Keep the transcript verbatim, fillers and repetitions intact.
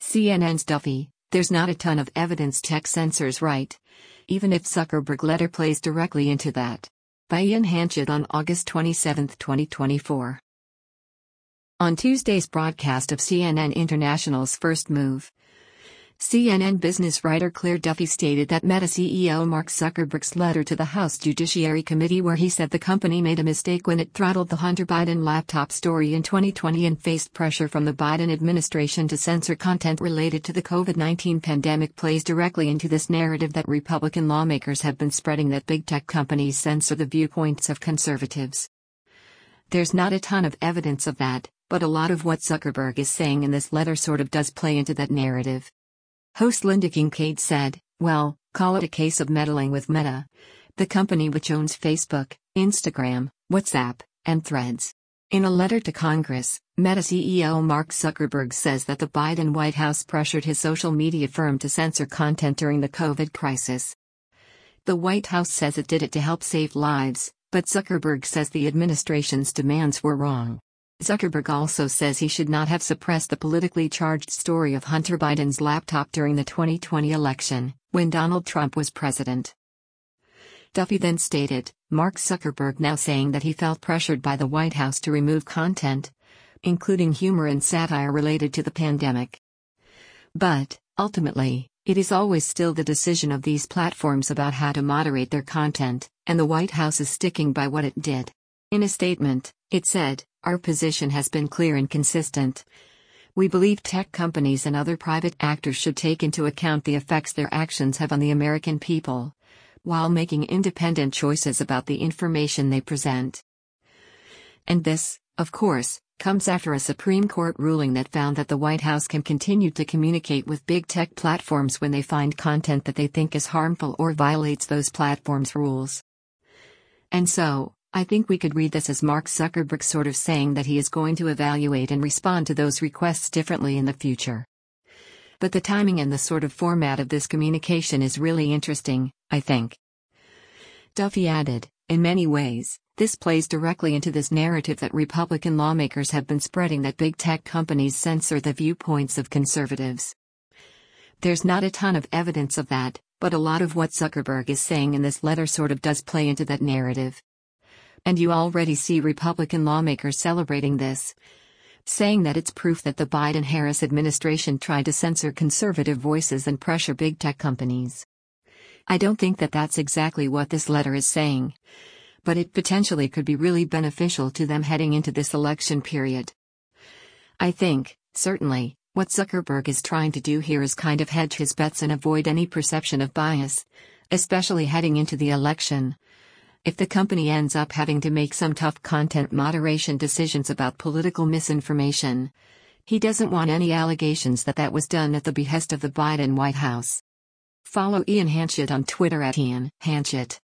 C N N's Duffy, there's not a ton of evidence tech censors right. Even if Zuckerberg letter plays directly into that. By Ian Hanchett on August twenty-seventh, twenty twenty-four. On Tuesday's broadcast of C N N International's First Move, C N N business writer Claire Duffy stated that Meta C E O Mark Zuckerberg's letter to the House Judiciary Committee, where he said the company made a mistake when it throttled the Hunter Biden laptop story in twenty twenty and faced pressure from the Biden administration to censor content related to the COVID nineteen pandemic, plays directly into this narrative that Republican lawmakers have been spreading that big tech companies censor the viewpoints of conservatives. There's not a ton of evidence of that, but a lot of what Zuckerberg is saying in this letter sort of does play into that narrative. Host Linda Kincaid said, well, call it a case of meddling with Meta, the company which owns Facebook, Instagram, WhatsApp, and Threads. In a letter to Congress, Meta C E O Mark Zuckerberg says that the Biden White House pressured his social media firm to censor content during the COVID crisis. The White House says it did it to help save lives, but Zuckerberg says the administration's demands were wrong. Zuckerberg also says he should not have suppressed the politically charged story of Hunter Biden's laptop during the twenty twenty election, when Donald Trump was president. Duffy then stated, Mark Zuckerberg now saying that he felt pressured by the White House to remove content, including humor and satire related to the pandemic. But, ultimately, it is always still the decision of these platforms about how to moderate their content, and the White House is sticking by what it did. In a statement, it said, our position has been clear and consistent. We believe tech companies and other private actors should take into account the effects their actions have on the American people, while making independent choices about the information they present. And this, of course, comes after a Supreme Court ruling that found that the White House can continue to communicate with big tech platforms when they find content that they think is harmful or violates those platforms' rules. And so, I think we could read this as Mark Zuckerberg sort of saying that he is going to evaluate and respond to those requests differently in the future. But the timing and the sort of format of this communication is really interesting, I think. Duffy added, in many ways, this plays directly into this narrative that Republican lawmakers have been spreading that big tech companies censor the viewpoints of conservatives. There's not a ton of evidence of that, but a lot of what Zuckerberg is saying in this letter sort of does play into that narrative. And you already see Republican lawmakers celebrating this, saying that it's proof that the Biden-Harris administration tried to censor conservative voices and pressure big tech companies. I don't think that that's exactly what this letter is saying, but it potentially could be really beneficial to them heading into this election period. I think, certainly, what Zuckerberg is trying to do here is kind of hedge his bets and avoid any perception of bias, especially heading into the election. If the company ends up having to make some tough content moderation decisions about political misinformation, he doesn't want any allegations that that was done at the behest of the Biden White House. Follow Ian Hanchett on Twitter at Ian Hanchett.